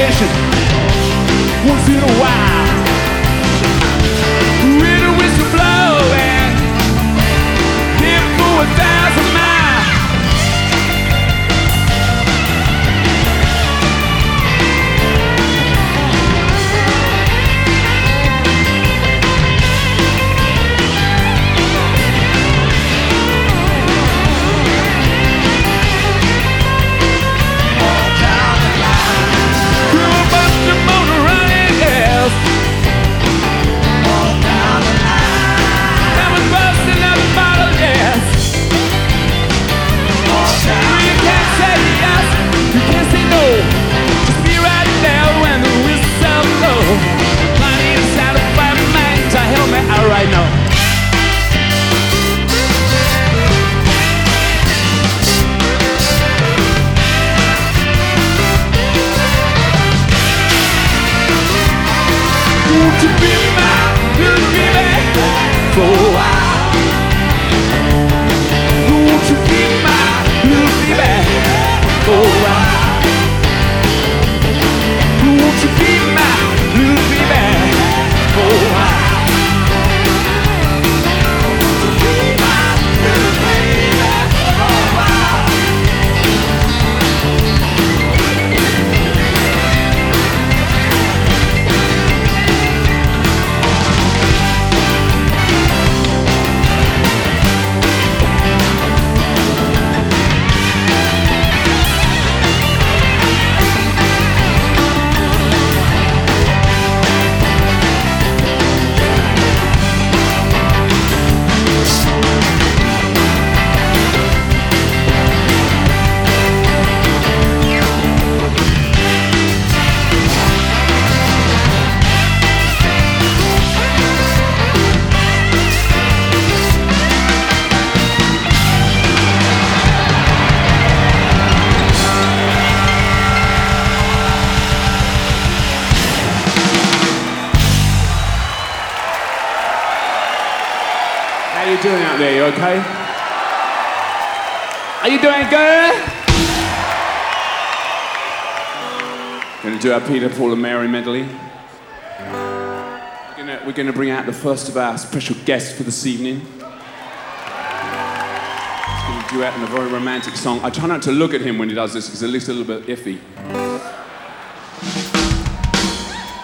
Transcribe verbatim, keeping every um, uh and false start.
session once in a while. With a whistle blowing, here for a thousand miles. Right now. Won't you be my little baby for a while? Won't you be my little baby for a while? Won't you be my little baby for a while? How you doing out there? You okay? Are you doing good? Gonna do our Peter, Paul and Mary medley. We're gonna, we're gonna bring out the first of our special guests for this evening. He's gonna do out in a very romantic song. I try not to look at him when he does this because it looks a little bit iffy.